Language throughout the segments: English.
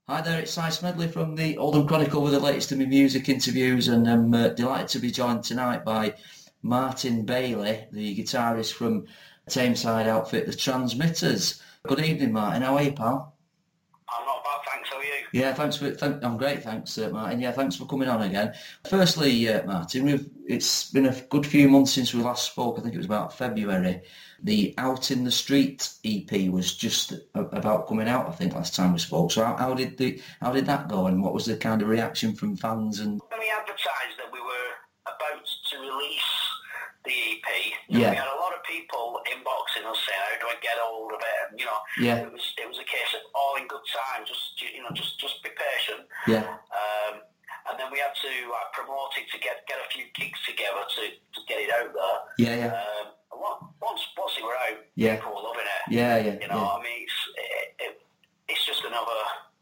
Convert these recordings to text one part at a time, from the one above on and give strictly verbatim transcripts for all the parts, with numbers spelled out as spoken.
Hi there, it's Si Smedley from the Oldham Chronicle with the latest in my music interviews, and I'm uh, delighted to be joined tonight by Martin Bailey, the guitarist from Tameside outfit, The Transmitters. Good evening, Martin. How are you, pal? I'm not bad, thanks. How are you? Yeah, thanks for. Th- I'm great, thanks, uh, Martin. Yeah, thanks for coming on again. Firstly, uh, Martin, we've it's been a good few months since we last spoke. I think it was about February. The Out in the Street E P was just a- about coming out. I think last time we spoke. So how, how did the how did that go, and what was the kind of reaction from fans? And When we advertised that we were about to release the E P, you know, yeah, we had a lot of people inboxing us saying, "How do I get hold of it?" And, you know, yeah, it was it was a case of all in good time. Just you know, just just be patient. yeah, Um, and then we had to like, promote it to get get a few gigs together to, to get it out there. yeah, yeah, Um, and on- once once it were out, yeah, people were loving it. yeah, yeah, You know, yeah. I mean, it's it, it, it's just another.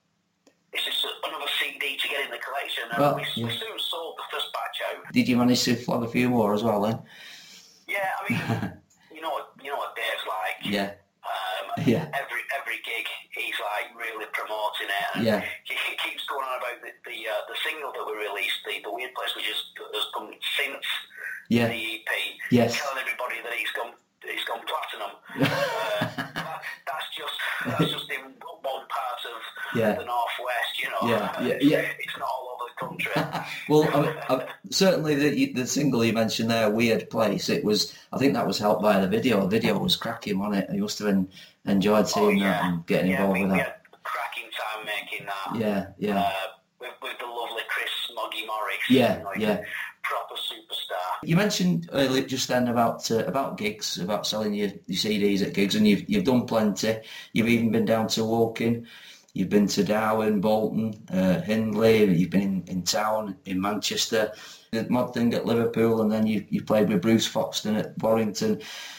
It's just another C D to get in the collection, and Well, we, yeah. we soon sold the first batch out. Did you manage to flog a few more as well then? Yeah, I mean, you know what you know what Dave's like. Yeah, Um, yeah, every every gig, he's like really promoting it, and yeah, he, he keeps going on about the the, uh, the single that we released, the, the Weird Place, which has, has come since yeah, the E P, yes. telling everybody that he's gone he's gone platinum. uh, that, that's just that's just in one part of Yeah. the northwest, you know. Yeah, yeah, yeah. It's not all over the country. Well, I mean, I, certainly the the single you mentioned there, "Weird Place," it was. I think that was helped by the video. The video was cracking, wasn't it? You must have en- enjoyed seeing oh, yeah. that and getting yeah, involved we, with we that. had cracking time making that. Yeah, yeah, Uh, with, with the lovely Chris Smoggy Morris. yeah, you know, yeah. proper superstar. You mentioned earlier just then about uh, about gigs, about selling your, your C Ds at gigs, and you've you've done plenty. You've even been down to Woking. You've been to Darwen, Bolton, uh, Hindley. You've been in, in town in Manchester. The mod thing at Liverpool, and then you you played with Bruce Foxton at Warrington.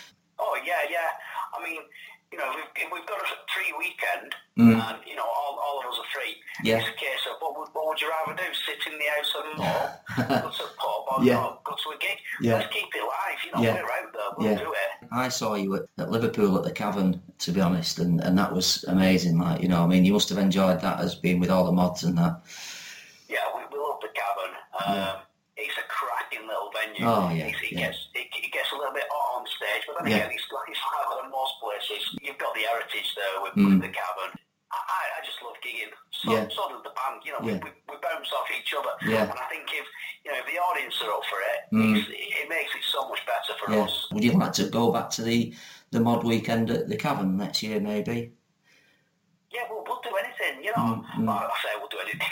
Oh yeah, yeah. I mean, you know, we've we've got a free weekend, Mm. and you know, all, all of us are free. Yeah. It's a case of what would what would you rather do? Sit in the house and mall, go to a pub, or Yeah. you know, go to a gig? Yeah. Let's keep it live. You know, Yeah. we're out there. We'll Yeah. do it. I saw you at, at Liverpool at the Cavern, to be honest, and, and that was amazing. Like, you know, I mean, you must have enjoyed that as being with all the mods and that. Yeah, we, we love the Cavern. Um, Yeah. It's a cracking little venue. Oh, yeah, It's, it yeah. gets it, it gets a little bit hot on stage, but then Yeah. again, it's like it's like at most places. You've got the heritage there with, Mm. with the Cavern. I, I just love gigging. So, Yeah. so does the band. You know, Yeah. we, we, we bounce off each other. Yeah. And I think if you know if the audience are up for it, Mm. it's, it makes it so much better for Yeah. us. Would you like to go back to the, the mod weekend at the Cavern next year, maybe? Yeah, we'll, we'll do anything. You know, Mm, mm. well, I say we'll do anything.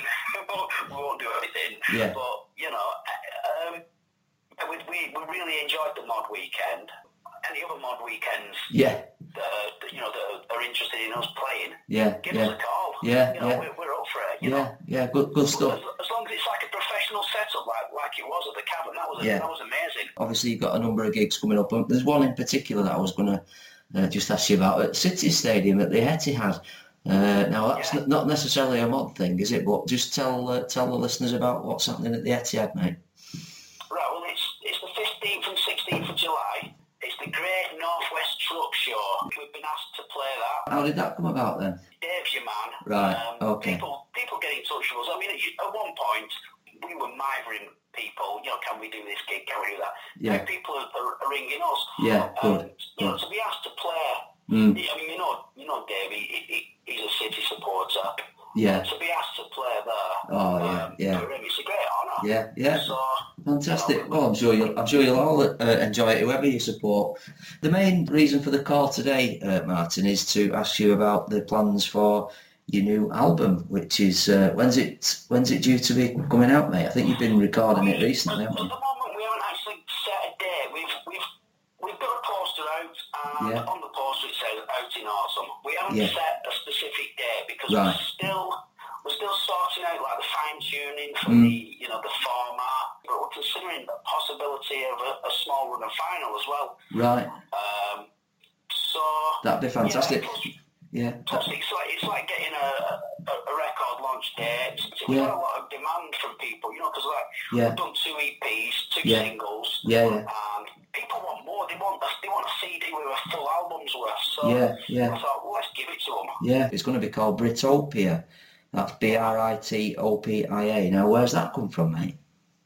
we won't do anything. Yeah. But you know, um, we, we we really enjoyed the mod weekend. Any other mod weekends? Yeah, Uh, that, you know, that are interested in us playing, yeah, give us yeah, a call. Yeah, you know, yeah. we're, we're up for it. You yeah, know, yeah. Good, good as, stuff. as long as it's like a professional setup, like like it was at the Cavern, that was a, Yeah. that was amazing. Obviously, you've got a number of gigs coming up. and There's one in particular that I was going to uh, just ask you about at City Stadium at the Etihad. Uh, now, that's Yeah. n- not necessarily a mod thing, is it? But just tell uh, tell the listeners about what's happening at the Etihad, mate. Right, well, it's it's the fifteenth and sixteenth of July. It's the Great Northwest Truck Show. We've been asked to play that. How did that come about then? Dave's your man. Right, Um, okay. People people get in touch with us. I mean, at, at one point, we were mithering people. You know, can we do this gig? Can we do that? Yeah. Now people are, are, are ringing us. Yeah, good, Um, you know, good. to be asked to play. Mm. I mean, you know, you know, Dave. He, he, he's a City supporter. Yeah. To be asked to play there. Oh, yeah, um, yeah. for him, it's a great honour. Yeah, yeah. So. Fantastic. Well, I'm sure you'll, I'm sure you'll all uh, enjoy it, whoever you support. The main reason for the call today, uh, Martin, is to ask you about the plans for your new album, which is uh, when's it when's it due to be coming out, mate? I think you've been recording it recently, At, haven't at you? the moment, we haven't actually set a date. We've we've we've got a poster out, and Yeah. on the poster it says "Out in Autumn." We haven't Yeah. set a specific date because Right. we're still we're still sorting out like the fine tuning for Mm. the you know the format, but we're considering the possibility of a, a small run of final as well. Right. Um, so That'd be fantastic. Yeah, plus, Yeah. plus it's like it's like getting a, a, a record launch date. So we've Yeah. got a lot of demand from people, you know, because like Yeah. we've done two E Ps, two Yeah. singles. Yeah, yeah. And people want more. They want a, they want a C D with a full album's worth. So Yeah, yeah. I thought, well, let's give it to them. Yeah. It's going to be called Britopia. That's B R I T O P I A. Now, where's that come from, mate?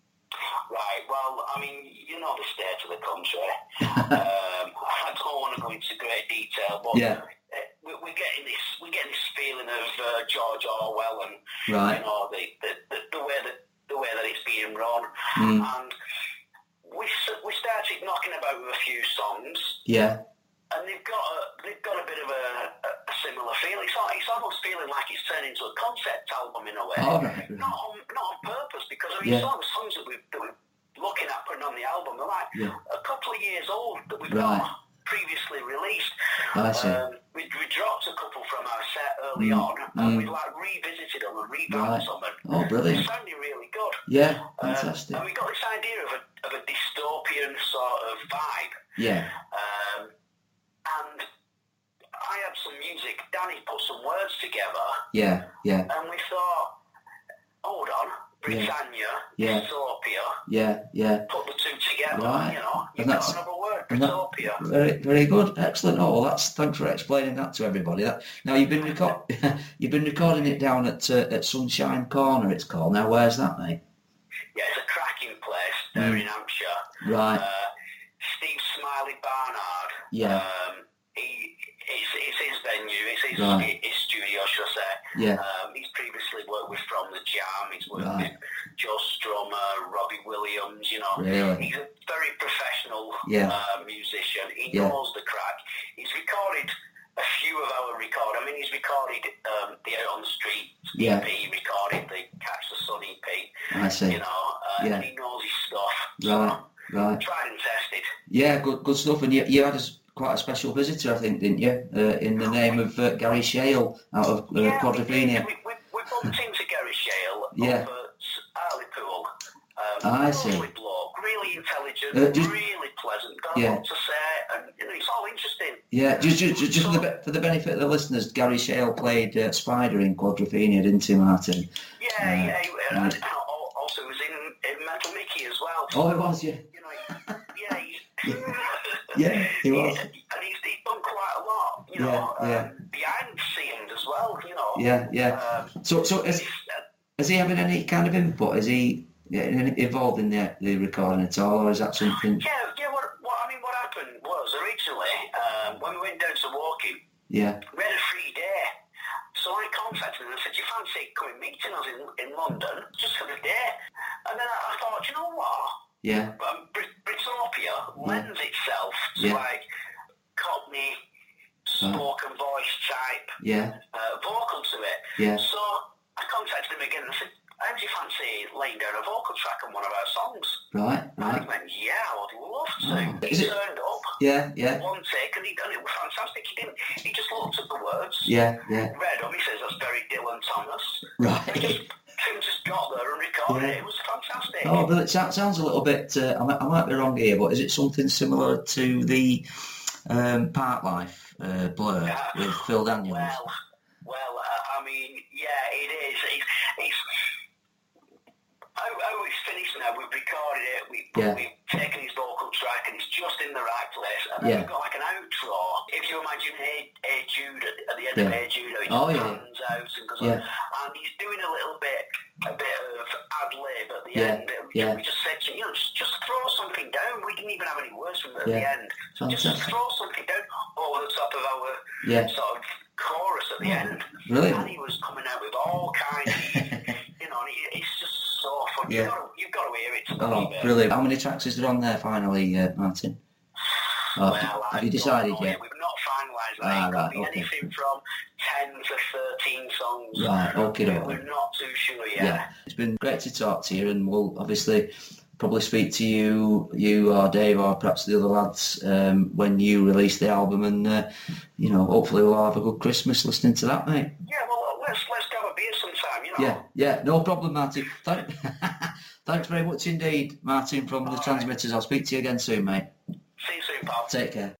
Right, well, I mean, you know the state of the country. um, I don't want to go into great detail, but yeah. uh, we're, we're getting this we're getting this feeling of uh, George Orwell and right. you know the, the, the, the way that the way that it's being run, mm. and we we started knocking about with a few songs. Yeah. And they've got a, they've got a bit of a, a similar feel. It's, like, it's almost feeling like it's turned into a concept album in a way. Oh, right, right. Not on not on purpose, because I mean, yeah. some of the songs that, we, that we're looking at putting on the album are like yeah. a couple of years old that we've right. not previously released. I see. Um, we, we dropped a couple from our set early mm. on, and mm. we like revisited them and revamped right. them. And oh, brilliant! They're sounding really good. Yeah, fantastic. Um, and we got this idea of a of a dystopian sort of vibe. Yeah. Um, and I had some music. Danny put some words together. Yeah, yeah. And we thought, hold on, Britannia, yeah. Dystopia. Yeah, yeah. Put the two together. Right. You know, you've and got another word, that, Britopia. Very, very good, excellent. Oh, well, that's thanks for explaining that to everybody. That, now you've been record, you've been recording it down at uh, at Sunshine Corner. It's called. Now, where's that, mate? Yeah, it's a cracking place there mm. in Hampshire. Right. Uh, Steve Smiley Barnard. Yeah. Um, he, it's, it's his venue. It's his, right. his studio, should I say. Yeah. Um, he's previously worked with From the Jam. He's worked right. with Joe Strummer, Robbie Williams, you know. Really? He's a very professional yeah. uh, musician. He yeah. knows the crack. He's recorded a few of our record. I mean, he's recorded um, the Out on the Street yeah. E P. He recorded the Catch the Sun E P. I see. You know, uh, yeah. and he knows his stuff. Right, so, right. Tried and tested. Yeah, good, good stuff. And you, you had a, quite a special visitor, I think, didn't you? Uh, in the name of uh, Gary Shale out of uh, yeah, Quadrophenia. We, we, we bumped into Gary Shale yeah. up at Hartlepool. Um, I see. Lovely bloke, really intelligent, uh, just, really pleasant, got yeah. a lot to say, and you know, it's all interesting. Yeah, just just, just so, for, the, for the benefit of the listeners, Gary Shale played uh, Spider in Quadrophenia, didn't he, Martin? Yeah, uh, yeah, and, right. and also was in, in Metal Mickey as well. Oh, it was, yeah. You know, yeah, he, yeah, he was. He, and he's, he's done quite a lot, you yeah, know, yeah. um, behind the scenes as well, you know. Yeah, yeah. Um, so, so is, is he having any kind of input? Is he yeah, involved in the, the recording at all, or is that something? Yeah, yeah. What, what I mean, what happened was originally um, when we went down to Woking, yeah, we had a free day. So I contacted him and I said, "Do you fancy coming meeting us in, in London just for the day?" And then I, I thought, you know what? Yeah. Um, Brit- Britopia lends itself to yeah. like Cockney spoken uh, voice type yeah. uh, vocal to it. Yeah. So I contacted him again and I said, "How do you fancy laying down a vocal track on one of our songs?" Right, right. And he went, "Yeah, I would love to." Oh. He Is it, turned up. Yeah, yeah. One take, and, he, and it was fantastic. He didn't. He just looked at the words. Yeah, yeah. Read them. He says that's very Dylan Thomas. Right. He just, Tim just got there and recorded yeah. it. It was fantastic. Oh, but it sounds a little bit. Uh, I, might, I might be wrong here, but is it something similar to the um, Park Life uh, Blur yeah. with Phil Daniels? Well, well, uh, I mean, yeah, it is. It's, it's how, how it's finished now. We've recorded it. We, yeah. We've taken his vocal track, and it's just in the right place. And then yeah. we've got like an outro. If you imagine Hey, hey Jude at, at the end yeah. of Hey Jude, it just oh, yeah. pans out and goes yeah. on. And he's doing a little bit, a bit of ad lib at the yeah. end. We, yeah. we just said, you know, just, just throw something down. We didn't even have any words from it at yeah. the end. So just throw something down over the top of our yeah. sort of chorus at the oh, end. Really? And he was coming out with all kinds of, you know, and he, it's just so fun. Yeah. You've, got to, you've got to hear it. To oh, it. brilliant. How many tracks is there on there finally, uh, Martin? Oh, well, have you decided yet? We've not finalised that. Ah, It right, could be okay. anything from ten to thirteen songs. Right, okay. We're, okay. we're not too sure yet. Yeah, it's been great to talk to you, and we'll obviously probably speak to you, you or Dave, or perhaps the other lads um, when you release the album, and uh, you know, hopefully we'll have a good Christmas listening to that, mate. Yeah, well, let's let's have a beer sometime, you know. Yeah, yeah, no problem, Martin. Thank, thanks very much indeed, Martin from the All Transmitters. Right. I'll speak to you again soon, mate. See you soon, pal. Take care.